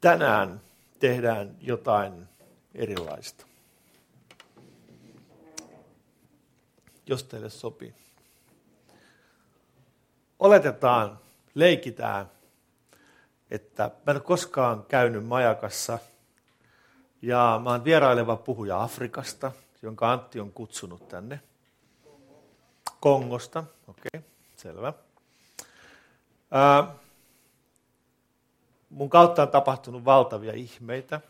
Tänään tehdään jotain erilaista. Jos teille sopii. Oletetaan, leikitään, että mä en ole koskaan käynyt majakassa ja mä oon vieraileva puhuja Afrikasta, jonka Antti on kutsunut tänne. Kongosta, okei, selvä. Mun kautta on tapahtunut valtavia ihmeitä.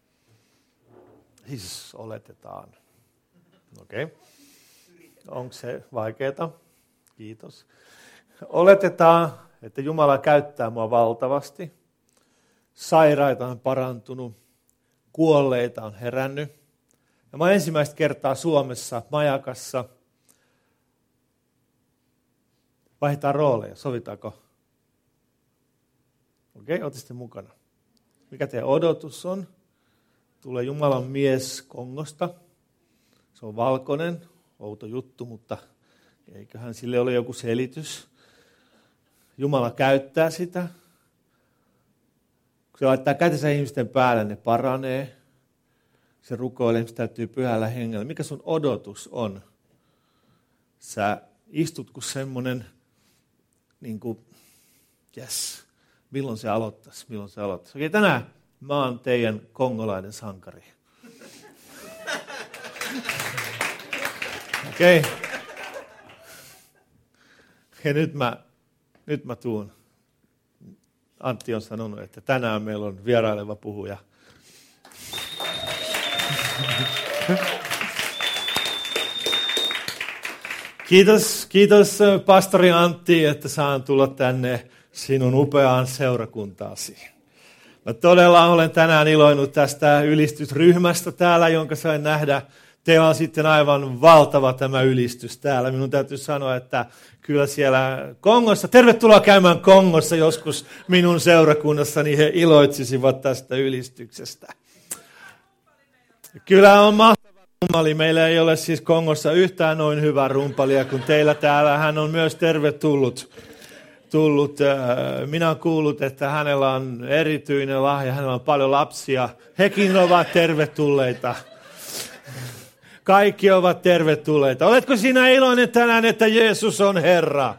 Siis oletetaan. Okei. Onko se vaikeaa? Kiitos. Oletetaan, että Jumala käyttää mua valtavasti. Sairaita on parantunut. Kuolleita on herännyt. Ja mä oon ensimmäistä kertaa Suomessa majakassa. Vaihdetaan rooleja, sovitaanko? Okei, ootte sitten mukana. Mikä teidän odotus on? Tulee Jumalan mies Kongosta. Se on valkoinen, outo juttu, mutta eiköhän sille ole joku selitys. Jumala käyttää sitä. Kun se laittaa kätensä ihmisten päälle, ne paranee. Se rukoilee, se täytyy pyhällä hengellä. Mikä sun odotus on? Sä istut kuin semmoinen, niin kuin, yes, milloin se aloittaisi? Okei, tänään mä oon teidän kongolainen sankari. Okei. Ja nyt mä tuun. Antti on sanonut, että tänään meillä on vieraileva puhuja. Kiitos pastori Antti, että saan tulla tänne sinun upeaan seurakuntaasi. Mä todella olen tänään iloinut tästä ylistysryhmästä täällä, jonka sain nähdä. Teillä on sitten aivan valtava tämä ylistys täällä. Minun täytyy sanoa, että kyllä siellä Kongossa, tervetuloa käymään Kongossa joskus minun seurakunnassani, he iloitsisivat tästä ylistyksestä. Kyllä on mahtava rumpali. Meillä ei ole siis Kongossa yhtään noin hyvä rumpalia kuin teillä täällä. Hän on myös tervetullut. Minä olen kuullut, että hänellä on erityinen lahja, hänellä on paljon lapsia. Hekin ovat tervetulleita. Kaikki ovat tervetulleita. Oletko sinä iloinen tänään, että Jeesus on Herra?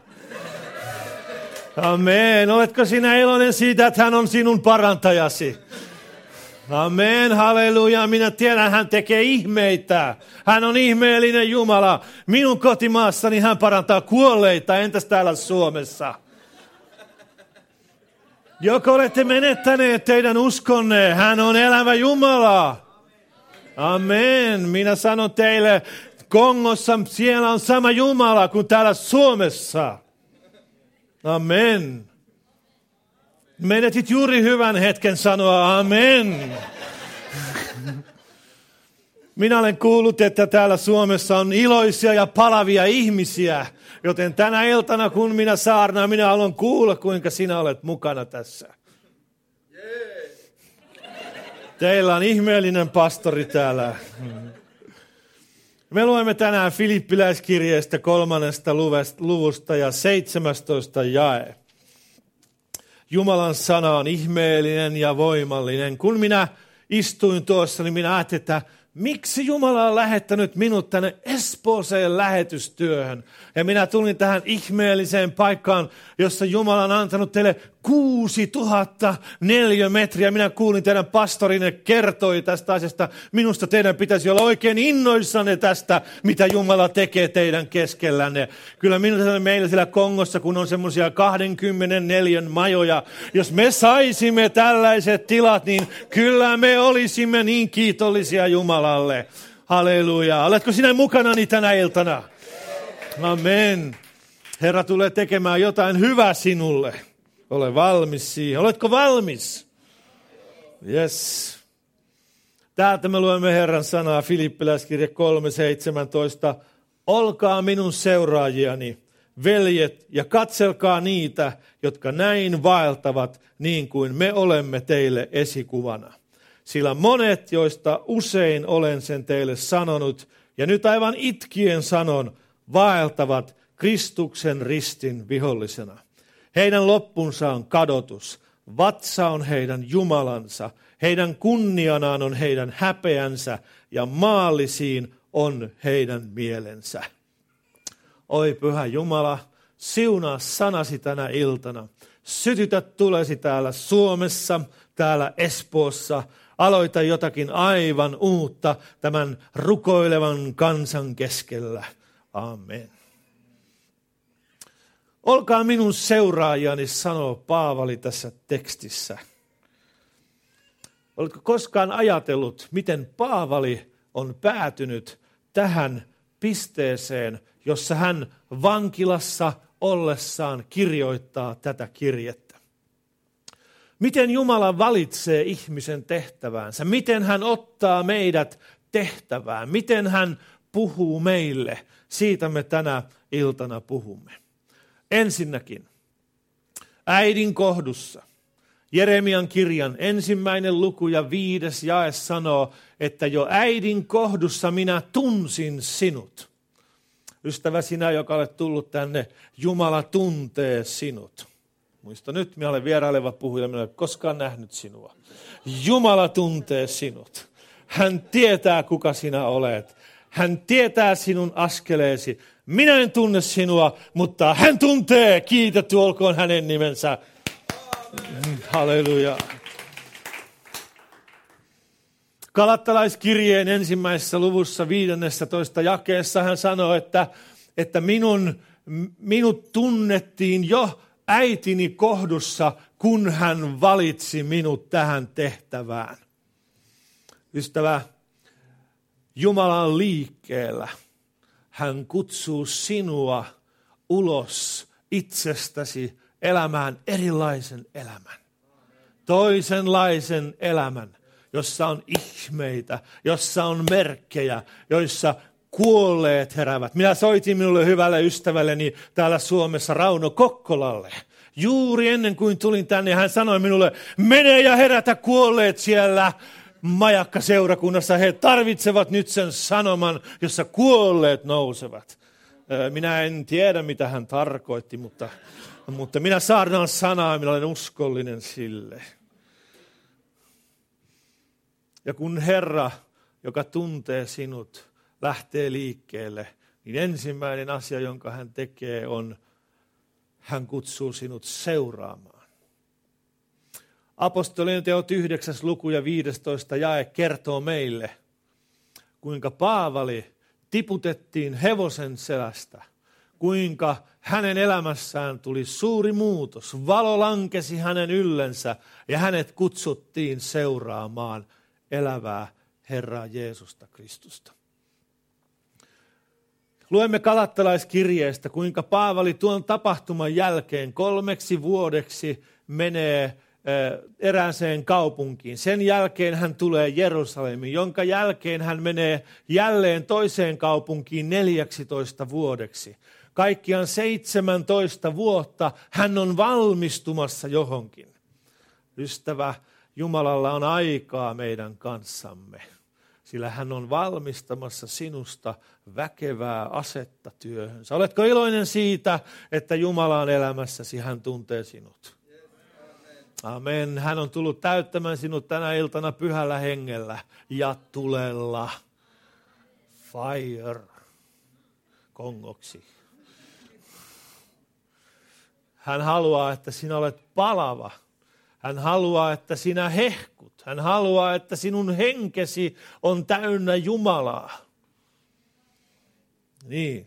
Amen. Oletko sinä iloinen siitä, että hän on sinun parantajasi? Amen, halleluja. Minä tiedän, hän tekee ihmeitä. Hän on ihmeellinen Jumala. Minun kotimaassani hän parantaa kuolleita. Entäs täällä Suomessa? Joko olette menettäneet teidän uskonne, hän on elävä Jumala. Amen. Minä sanon teille, Kongossa siellä on sama Jumala kuin täällä Suomessa. Amen. Menetit juuri hyvän hetken sanoa amen. Minä olen kuullut, että täällä Suomessa on iloisia ja palavia ihmisiä, joten tänä iltana kun minä saarnaan, minä haluan kuulla, kuinka sinä olet mukana tässä. Teillä on ihmeellinen pastori täällä. Me luemme tänään Filippiläiskirjeestä 3. luvusta ja 17. jae. Jumalan sana on ihmeellinen ja voimallinen. Kun minä istuin tuossa, niin minä ajattelin, että miksi Jumala on lähettänyt minut tänne Espooseen lähetystyöhön? Ja minä tulin tähän ihmeelliseen paikkaan, jossa Jumala on antanut teille 6000 neliömetriä. Minä kuulin teidän pastorinne kertoi tästä asiasta. Minusta teidän pitäisi olla oikein innoissanne tästä, mitä Jumala tekee teidän keskellänne. Kyllä meillä siellä Kongossa, kun on semmoisia 24 majoja, jos me saisimme tällaiset tilat, niin kyllä me olisimme niin kiitollisia Jumalalle. Halleluja. Oletko sinä mukanani tänä iltana? Amen. Herra tulee tekemään jotain hyvää sinulle. Ole valmis siihen. Oletko valmis? Yes. Täältä me luemme Herran sanaa, Filippiläiskirje 3.17. Olkaa minun seuraajiani, veljet, ja katselkaa niitä, jotka näin vaeltavat, niin kuin me olemme teille esikuvana. Sillä monet, joista usein olen sen teille sanonut, ja nyt aivan itkien sanon, vaeltavat Kristuksen ristin vihollisena. Heidän loppunsa on kadotus, vatsa on heidän Jumalansa, heidän kunnianaan on heidän häpeänsä ja maallisiin on heidän mielensä. Oi Pyhä Jumala, siunaa sanasi tänä iltana. Sytytä tulesi täällä Suomessa, täällä Espoossa. Aloita jotakin aivan uutta tämän rukoilevan kansan keskellä. Amen. Olkaa minun seuraajani, sanoo Paavali tässä tekstissä. Oletko koskaan ajatellut, miten Paavali on päätynyt tähän pisteeseen, jossa hän vankilassa ollessaan kirjoittaa tätä kirjettä? Miten Jumala valitsee ihmisen tehtäväänsä? Miten hän ottaa meidät tehtävään? Miten hän puhuu meille? Siitä me tänä iltana puhumme. Ensinnäkin, äidin kohdussa. Jeremian kirjan 1. luku ja 5. jae sanoo, että jo äidin kohdussa minä tunsin sinut. Ystävä, sinä, joka olet tullut tänne, Jumala tuntee sinut. Muista nyt, minä olen vieraileva puhuja, minä en ole koskaan nähnyt sinua. Jumala tuntee sinut. Hän tietää, kuka sinä olet. Hän tietää sinun askeleesi. Minä en tunne sinua, mutta hän tuntee. Kiitetty olkoon hänen nimensä. Halleluja. Galattalaiskirjeen 1. luvussa 15. jakeessa hän sanoo, että minut tunnettiin jo äitini kohdussa, kun hän valitsi minut tähän tehtävään. Ystävä, Jumala on liikkeellä. Hän kutsuu sinua ulos itsestäsi elämään erilaisen elämän. Toisenlaisen elämän, jossa on ihmeitä, jossa on merkkejä, joissa kuolleet heräävät. Minä soitin minulle hyvälle ystävälleni täällä Suomessa, Rauno Kokkolalle. Juuri ennen kuin tulin tänne, hän sanoi minulle, mene ja herätä kuolleet siellä majakkaseurakunnassa. He tarvitsevat nyt sen sanoman, jossa kuolleet nousevat. Minä en tiedä, mitä hän tarkoitti, mutta minä saarnaan sanaa ja minä olen uskollinen sille. Ja kun Herra, joka tuntee sinut, lähtee liikkeelle, niin ensimmäinen asia, jonka hän tekee, on, hän kutsuu sinut seuraamaan. Apostolien teot 9. luku ja 15. jae kertoo meille, kuinka Paavali tiputettiin hevosen selästä, kuinka hänen elämässään tuli suuri muutos. Valo lankesi hänen yllensä ja hänet kutsuttiin seuraamaan elävää Herraa Jeesusta Kristusta. Luemme Galattalaiskirjeestä, kuinka Paavali tuon tapahtuman jälkeen 3 vuodeksi menee erääseen kaupunkiin. Sen jälkeen hän tulee Jerusalemiin, jonka jälkeen hän menee jälleen toiseen kaupunkiin 14 vuodeksi. Kaikkiaan 17 vuotta hän on valmistumassa johonkin. Ystävä, Jumalalla on aikaa meidän kanssamme, sillä hän on valmistamassa sinusta väkevää asetta työhönsä. Oletko iloinen siitä, että Jumala on elämässäsi, hän tuntee sinut? Amen. Hän on tullut täyttämään sinut tänä iltana pyhällä hengellä ja tulella. Fire. Kongoksi. Hän haluaa, että sinä olet palava. Hän haluaa, että sinä hehkut. Hän haluaa, että sinun henkesi on täynnä Jumalaa. Niin.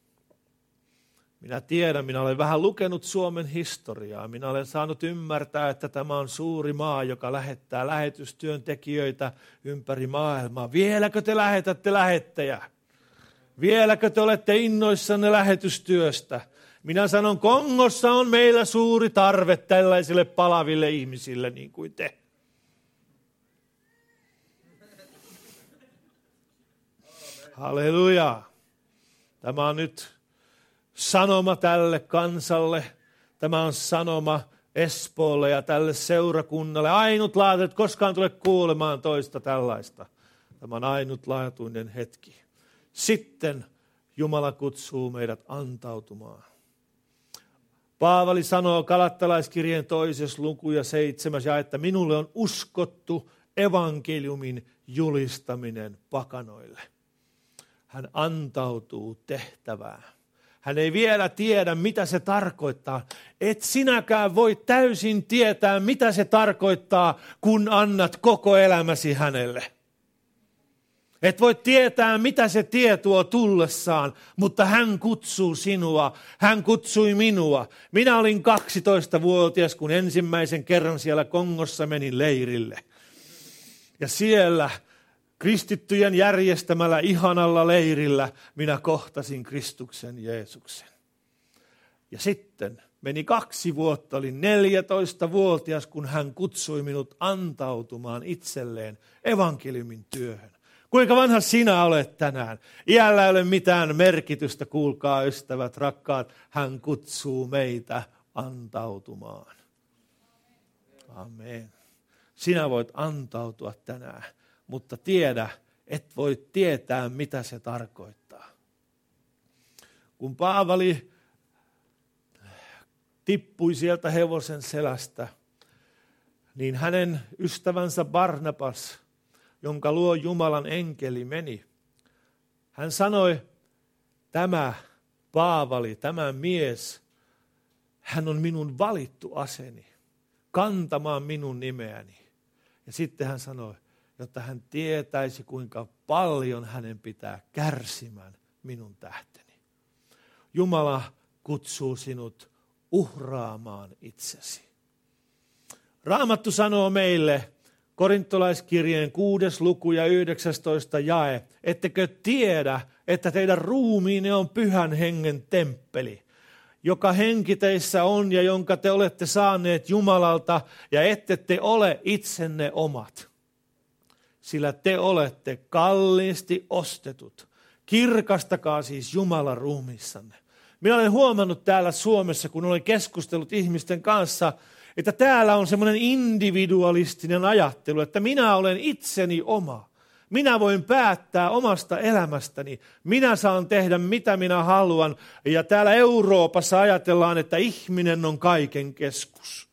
Minä tiedän, minä olen vähän lukenut Suomen historiaa. Minä olen saanut ymmärtää, että tämä on suuri maa, joka lähettää lähetystyöntekijöitä ympäri maailmaa. Vieläkö te lähetätte lähettäjä? Vieläkö te olette innoissanne lähetystyöstä? Minä sanon, Kongossa on meillä suuri tarve tällaisille palaville ihmisille niin kuin te. Halleluja. Tämä on nyt sanoma tälle kansalle. Tämä on sanoma Espoolle ja tälle seurakunnalle. Ainutlaatuinen, koskaan tule kuulemaan toista tällaista. Tämä on ainutlaatuinen hetki. Sitten Jumala kutsuu meidät antautumaan. Paavali sanoo Galattalaiskirjeen 2. luku ja 7. jae, että minulle on uskottu evankeliumin julistaminen pakanoille. Hän antautuu tehtävään. Hän ei vielä tiedä, mitä se tarkoittaa. Et sinäkään voi täysin tietää, mitä se tarkoittaa, kun annat koko elämäsi hänelle. Et voi tietää, mitä se tie tuo tullessaan, mutta hän kutsuu sinua, hän kutsui minua. Minä olin 12-vuotias, kun ensimmäisen kerran siellä Kongossa menin leirille. Ja siellä kristittyjen järjestämällä ihanalla leirillä minä kohtasin Kristuksen Jeesuksen. Ja sitten meni 2 vuotta, olin 14-vuotias, kun hän kutsui minut antautumaan itselleen evankeliumin työhön. Kuinka vanha sinä olet tänään? Iällä ei ole mitään merkitystä, kuulkaa ystävät, rakkaat. Hän kutsuu meitä antautumaan. Amen. Sinä voit antautua tänään, mutta tiedä, et voi tietää, mitä se tarkoittaa. Kun Paavali tippui sieltä hevosen selästä, niin hänen ystävänsä Barnabas, jonka luo Jumalan enkeli meni, hän sanoi, tämä Paavali, tämä mies, hän on minun valittu aseni, kantamaan minun nimeäni. Ja sitten hän sanoi, jotta hän tietäisi, kuinka paljon hänen pitää kärsimään minun tähteni. Jumala kutsuu sinut uhraamaan itsesi. Raamattu sanoo meille, Korintolaiskirjeen 6. luku ja 19. jae, ettekö tiedä, että teidän ruumiinne on Pyhän Hengen temppeli, joka henki teissä on ja jonka te olette saaneet Jumalalta, ja ette te ole itsenne omat. Sillä te olette kalliisti ostetut. Kirkastakaa siis Jumalan ruumiissanne. Minä olen huomannut täällä Suomessa, kun olen keskustellut ihmisten kanssa, että täällä on semmoinen individualistinen ajattelu, että minä olen itseni oma. Minä voin päättää omasta elämästäni. Minä saan tehdä mitä minä haluan. Ja täällä Euroopassa ajatellaan, että ihminen on kaiken keskus.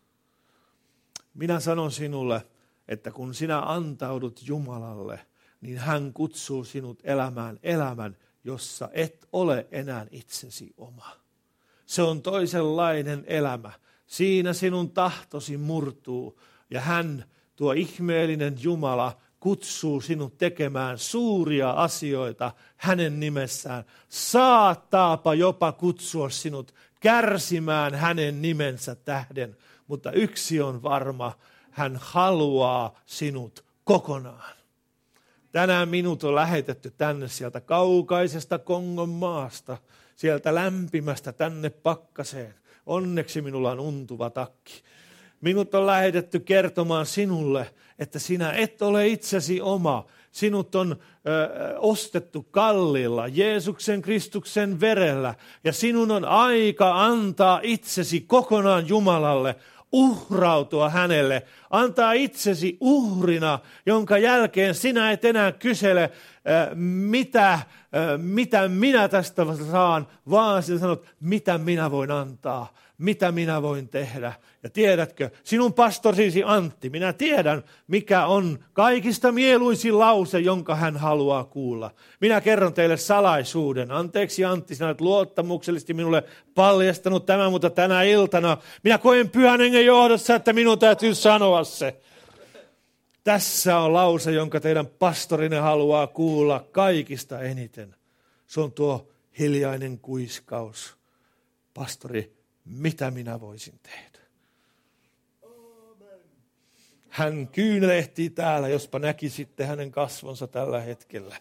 Minä sanon sinulle, että kun sinä antaudut Jumalalle, niin hän kutsuu sinut elämään elämän, jossa et ole enää itsesi oma. Se on toisenlainen elämä. Siinä sinun tahtosi murtuu ja hän, tuo ihmeellinen Jumala, kutsuu sinut tekemään suuria asioita hänen nimessään. Saattaapa jopa kutsua sinut kärsimään hänen nimensä tähden, mutta yksi on varma, hän haluaa sinut kokonaan. Tänään minut on lähetetty tänne sieltä kaukaisesta Kongon maasta, sieltä lämpimästä tänne pakkaseen. Onneksi minulla on untuva takki. Minut on lähetetty kertomaan sinulle, että sinä et ole itsesi oma. Sinut on ostettu kalliilla Jeesuksen Kristuksen verellä ja sinun on aika antaa itsesi kokonaan Jumalalle, uhrautua hänelle, antaa itsesi uhrina, jonka jälkeen sinä et enää kysele, mitä minä tästä saan, vaan sinä sanot, mitä minä voin antaa, mitä minä voin tehdä. Ja tiedätkö, sinun pastorisi Antti, minä tiedän, mikä on kaikista mieluisin lause, jonka hän haluaa kuulla. Minä kerron teille salaisuuden. Anteeksi Antti, sinä olet luottamuksellisesti minulle paljastanut tämän, mutta tänä iltana minä koen Pyhän Hengen johdossa, että minun täytyy sanoa se. Tässä on lause, jonka teidän pastorinen haluaa kuulla kaikista eniten. Se on tuo hiljainen kuiskaus. Pastori, mitä minä voisin tehdä? Hän kyynelehtii täällä, jospa näkisitte hänen kasvonsa tällä hetkellä.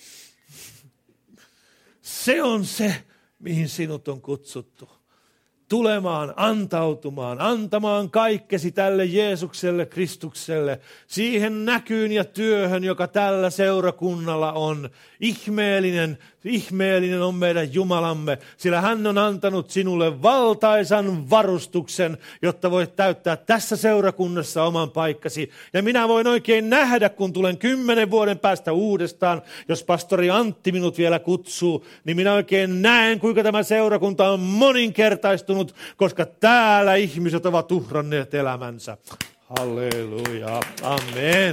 Se on se, mihin sinut on kutsuttu. Tulemaan, antautumaan, antamaan kaikkesi tälle Jeesukselle, Kristukselle, siihen näkyyn ja työhön, joka tällä seurakunnalla on. Ihmeellinen on meidän Jumalamme, sillä hän on antanut sinulle valtaisan varustuksen, jotta voit täyttää tässä seurakunnassa oman paikkasi. Ja minä voin oikein nähdä, kun tulen 10 vuoden päästä uudestaan, jos pastori Antti minut vielä kutsuu, niin minä oikein näen, kuinka tämä seurakunta on moninkertaistunut tapahtunut, koska täällä ihmiset ovat uhranneet elämänsä. Halleluja, amen.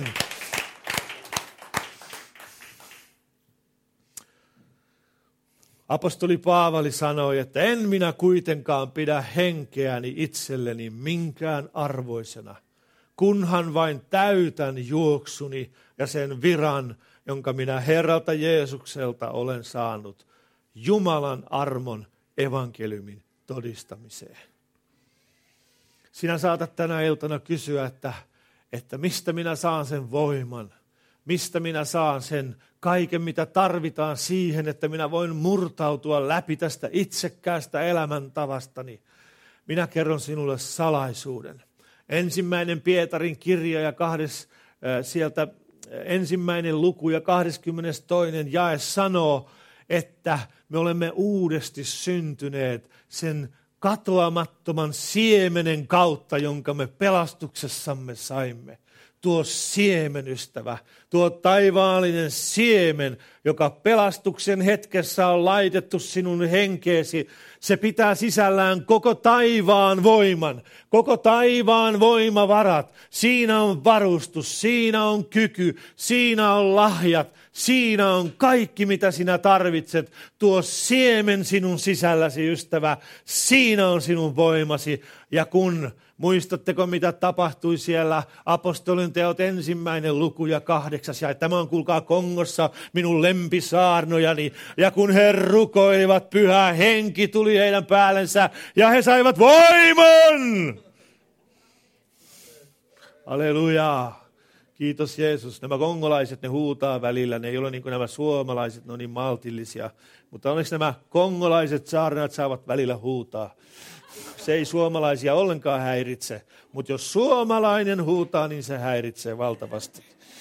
Apostoli Paavali sanoi, että en minä kuitenkaan pidä henkeäni itselleni minkään arvoisena, kunhan vain täytän juoksuni ja sen viran, jonka minä Herralta Jeesukselta olen saanut, Jumalan armon evankeliumin todistamiseen. Sinä saatat tänä iltana kysyä, että mistä minä saan sen voiman, mistä minä saan sen kaiken, mitä tarvitaan siihen, että minä voin murtautua läpi tästä itsekkäästä elämäntavastani. Minä kerron sinulle salaisuuden. 1. Pietarin kirja ja sieltä 1. luku ja 22. jae sanoo, että me olemme uudesti syntyneet sen katoamattoman siemenen kautta, jonka me pelastuksessamme saimme. Tuo siemenystävä, tuo taivaallinen siemen, joka pelastuksen hetkessä on laitettu sinun henkeesi, se pitää sisällään koko taivaan voiman, koko taivaan voimavarat. Siinä on varustus, siinä on kyky, siinä on lahjat, siinä on kaikki, mitä sinä tarvitset. Tuo siemen sinun sisälläsi, ystävä, siinä on sinun voimasi. Ja muistatteko, mitä tapahtui siellä apostolin teot 1. luku ja 8. Ja tämä on, kuulkaa, Kongossa minun lempisaarnojani. Ja kun he rukoilivat, Pyhä Henki tuli heidän päällensä ja he saivat voiman. Alleluja. Kiitos Jeesus. Nämä kongolaiset, ne huutaa välillä. Ne ei ole niin kuin nämä suomalaiset, ne on niin maltillisia. Mutta onneksi nämä kongolaiset saarnaat saavat välillä huutaa. Se ei suomalaisia ollenkaan häiritse, mutta jos suomalainen huutaa, niin se häiritsee valtavasti.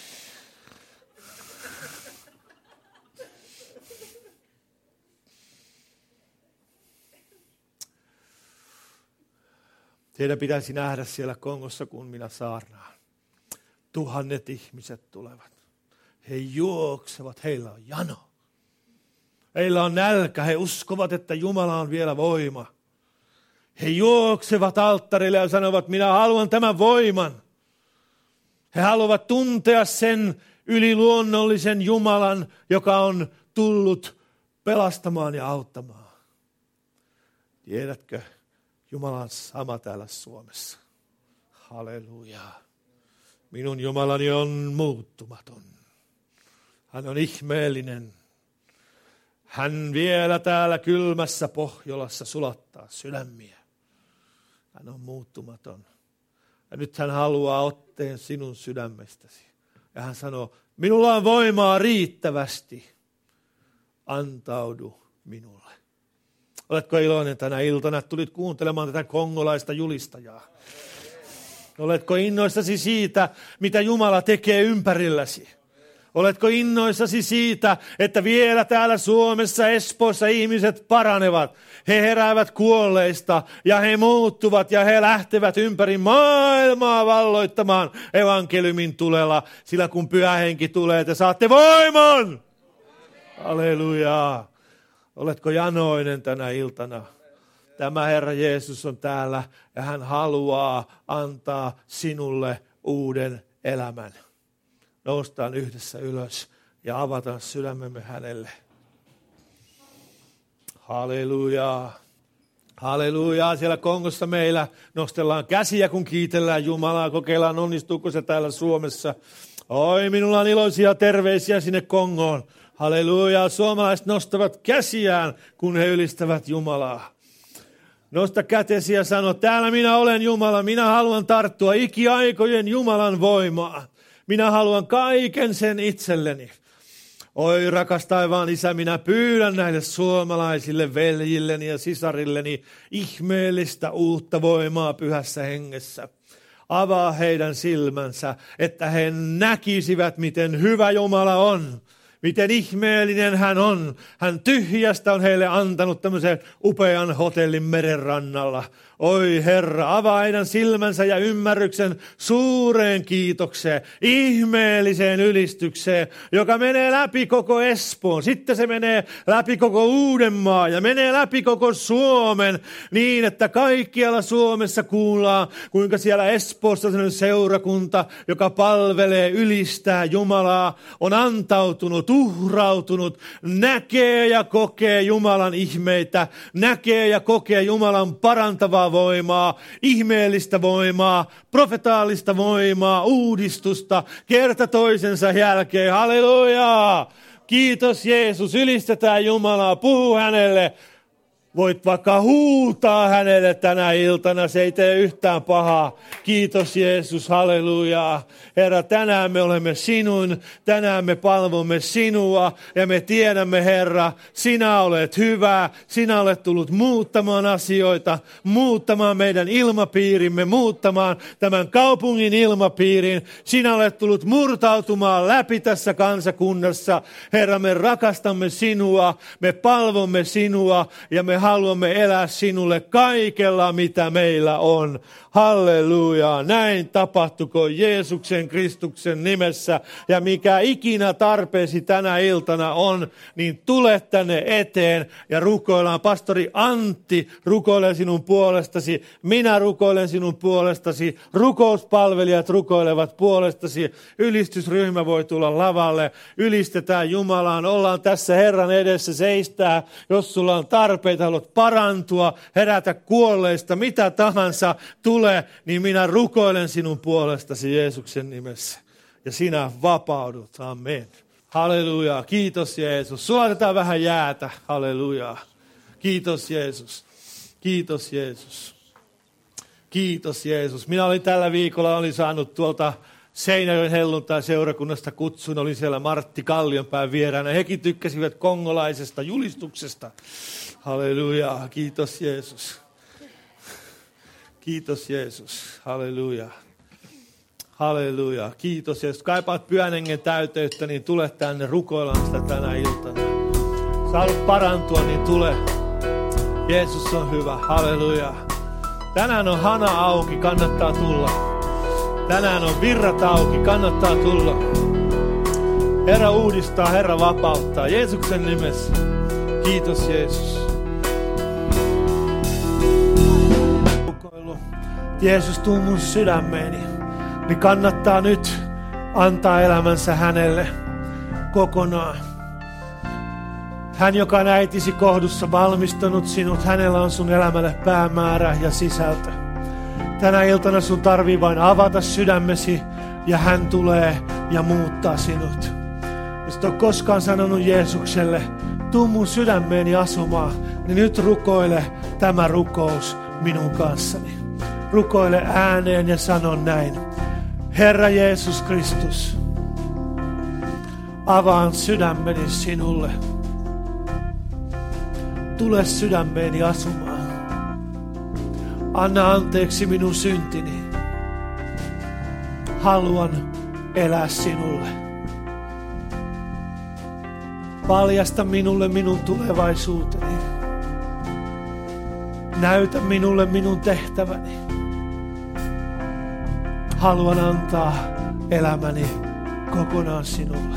Teidän pitäisi nähdä siellä Kongossa, kun minä saarnaan. 1000 ihmiset tulevat. He juoksevat, heillä on jano. Heillä on nälkä, he uskovat, että Jumala on vielä voima. He juoksevat alttarille ja sanovat, minä haluan tämän voiman. He haluavat tuntea sen yliluonnollisen Jumalan, joka on tullut pelastamaan ja auttamaan. Tiedätkö, Jumala on sama täällä Suomessa. Halleluja. Minun Jumalani on muuttumaton. Hän on ihmeellinen. Hän vielä täällä kylmässä Pohjolassa sulattaa sydämiä. Hän on muuttumaton. Ja nyt hän haluaa otteen sinun sydämestäsi. Ja hän sanoo, minulla on voimaa riittävästi. Antaudu minulle. Oletko iloinen tänä iltana, että tulit kuuntelemaan tätä kongolaista julistajaa? Oletko innoissasi siitä, mitä Jumala tekee ympärilläsi? Oletko innoissasi siitä, että vielä täällä Suomessa, Espoossa ihmiset paranevat? He heräävät kuolleista ja he muuttuvat ja he lähtevät ympäri maailmaa valloittamaan evankeliumin tulella. Sillä kun Pyhä Henki tulee, te saatte voiman. Halleluja. Oletko janoinen tänä iltana? Tämä Herra Jeesus on täällä ja hän haluaa antaa sinulle uuden elämän. Noustaan yhdessä ylös ja avataan sydämemme hänelle. Halleluja. Halleluja. Siellä Kongossa meillä nostellaan käsiä, kun kiitellään Jumalaa. Kokeillaan, onnistuuko se täällä Suomessa. Oi, minulla on iloisia terveisiä sinne Kongoon. Halleluja. Suomalaiset nostavat käsiään, kun he ylistävät Jumalaa. Nosta kätesi ja sano, täällä minä olen Jumala. Minä haluan tarttua ikiaikojen Jumalan voimaa. Minä haluan kaiken sen itselleni. Oi rakas taivaan Isä, minä pyydän näille suomalaisille veljilleni ja sisarilleni ihmeellistä uutta voimaa Pyhässä Hengessä. Avaa heidän silmänsä, että he näkisivät, miten hyvä Jumala on. Miten ihmeellinen hän on. Hän tyhjästä on heille antanut tämmöisen upean hotellin merenrannalla. Oi Herra, avaa heidän silmänsä ja ymmärryksen suureen kiitokseen, ihmeelliseen ylistykseen, joka menee läpi koko Espoon. Sitten se menee läpi koko Uudenmaan ja menee läpi koko Suomen niin, että kaikkialla Suomessa kuullaan, kuinka siellä Espoossa on seurakunta, joka palvelee, ylistää Jumalaa, on antautunut, uhrautunut, näkee ja kokee Jumalan ihmeitä, näkee ja kokee Jumalan parantavaa voimaa, ihmeellistä voimaa, profetaalista voimaa, uudistusta, kerta toisensa jälkeen. Halleluja! Kiitos Jeesus, ylistetään Jumalaa, puhu hänelle. Voit vaikka huutaa hänelle tänä iltana, se ei tee yhtään pahaa. Kiitos Jeesus, halleluja. Herra, tänään me olemme sinun, tänään me palvomme sinua ja me tiedämme, Herra, sinä olet hyvä, sinä olet tullut muuttamaan asioita, muuttamaan meidän ilmapiirimme, muuttamaan tämän kaupungin ilmapiirin. Sinä olet tullut murtautumaan läpi tässä kansakunnassa. Herra, me rakastamme sinua, me palvomme sinua ja me haluamme elää sinulle kaikella, mitä meillä on. Halleluja. Näin tapahtuko Jeesuksen Kristuksen nimessä. Ja mikä ikinä tarpeesi tänä iltana on, niin tule tänne eteen ja rukoillaan. Pastori Antti rukoilee sinun puolestasi. Minä rukoilen sinun puolestasi. Rukouspalvelijat rukoilevat puolestasi. Ylistysryhmä voi tulla lavalle. Ylistetään Jumalaan. Ollaan tässä Herran edessä seistää. Jos sulla on tarpeita, haluat parantua, herätä kuolleista, mitä tahansa tulee, niin minä rukoilen sinun puolestasi Jeesuksen nimessä. Ja sinä vapaudut. Amen. Halleluja. Kiitos Jeesus. Sulatetaan vähän jäätä. Halleluja. Kiitos Jeesus. Kiitos Jeesus. Kiitos Jeesus. Minä olin tällä viikolla, olin saanut tuolta Seinäjoen helluntai-seurakunnasta kutsun. Olin siellä Martti Kallionpään vieraana. Hekin tykkäsivät kongolaisesta julistuksesta. Halleluja. Kiitos Jeesus. Kiitos Jeesus. Halleluja. Halleluja. Kiitos Jeesus. Kaipaat Pyhän Hengen täyteyttä, niin tule tänne, rukoillaan sitä tänä iltana. Sä haluat parantua, niin tule. Jeesus on hyvä. Halleluja. Tänään on hana auki, kannattaa tulla. Tänään on virrat auki, kannattaa tulla. Herra uudistaa, Herra vapauttaa. Jeesuksen nimessä. Kiitos Jeesus. Jeesus, tuu mun sydämeeni. Niin kannattaa nyt antaa elämänsä hänelle kokonaan. Hän, joka on äitisi kohdussa valmistanut sinut, hänellä on sun elämälle päämäärä ja sisältö. Tänä iltana sun tarvii vain avata sydämesi ja hän tulee ja muuttaa sinut. Jos et ole koskaan sanonut Jeesukselle, tuu mun sydämeeni asumaan, niin nyt rukoile tämä rukous minun kanssani. Rukoile ääneen ja sano näin. Herra Jeesus Kristus, avaan sydämeni sinulle. Tule sydämeeni asumaan. Anna anteeksi minun syntini. Haluan elää sinulle. Paljasta minulle minun tulevaisuuteni. Näytä minulle minun tehtäväni. Haluan antaa elämäni kokonaan sinulle.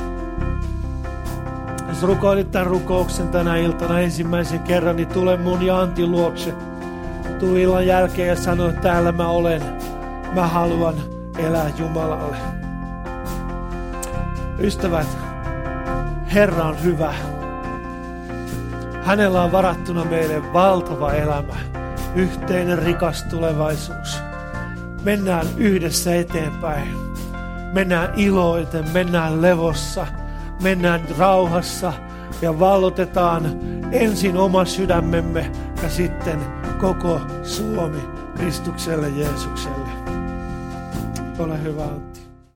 Jos rukoilit tämän rukouksen tänä iltana ensimmäisen kerran, niin tule mun ja Antin luokse. Tuu illan jälkeen ja sano, että täällä mä olen. Mä haluan elää Jumalalle. Ystävät, Herra on hyvä. Hänellä on varattuna meille valtava elämä, yhteinen rikas tulevaisuus. Mennään yhdessä eteenpäin. Mennään iloiten, mennään levossa, mennään rauhassa ja vallotetaan ensin oma sydämemme ja sitten koko Suomi Kristukselle Jeesukselle. Ole hyvä, Antti.